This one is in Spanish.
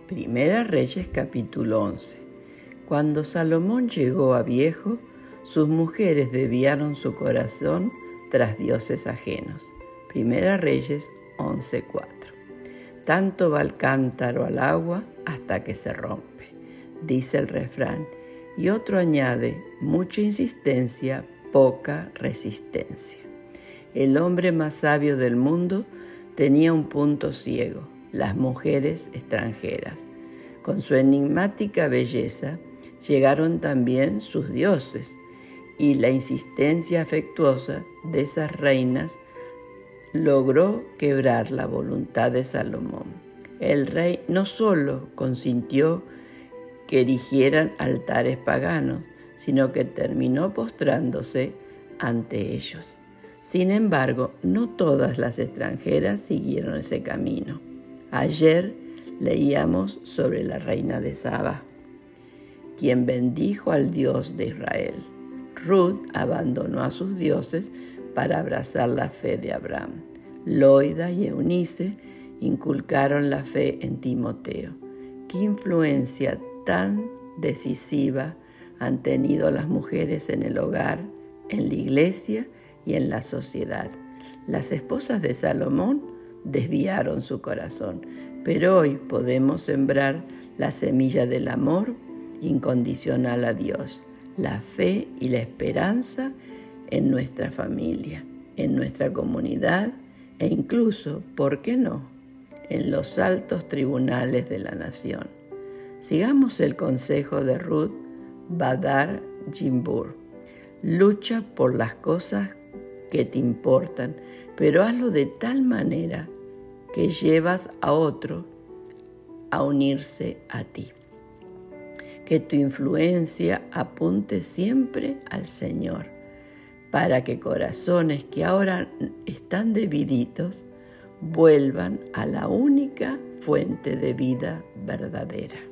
Primera Reyes capítulo 11. Cuando Salomón llegó a viejo, sus mujeres desviaron su corazón tras dioses ajenos. Primera Reyes 11:4. Tanto va el cántaro al agua hasta que se rompe, dice el refrán, y otro añade, mucha insistencia, poca resistencia. El hombre más sabio del mundo tenía un punto ciego: las mujeres extranjeras. Con su enigmática belleza llegaron también sus dioses, y la insistencia afectuosa de esas reinas logró quebrar la voluntad de Salomón. El rey no solo consintió que erigieran altares paganos, sino que terminó postrándose ante ellos. Sin embargo, no todas las extranjeras siguieron ese camino. Ayer leíamos sobre la reina de Saba, quien bendijo al Dios de Israel. Ruth abandonó a sus dioses para abrazar la fe de Abraham. Loida y Eunice inculcaron la fe en Timoteo. ¿Qué influencia tan decisiva han tenido las mujeres en el hogar, en la iglesia y en la sociedad? Las esposas de Salomón desviaron su corazón, pero hoy podemos sembrar la semilla del amor incondicional a Dios, la fe y la esperanza en nuestra familia, en nuestra comunidad e incluso, ¿por qué no?, en los altos tribunales de la nación. Sigamos el consejo de Ruth Bader Gimbur. Lucha por las cosas que te importan, pero hazlo de tal manera que llevas a otro a unirse a ti. Que tu influencia apunte siempre al Señor, para que corazones que ahora están divididos vuelvan a la única fuente de vida verdadera.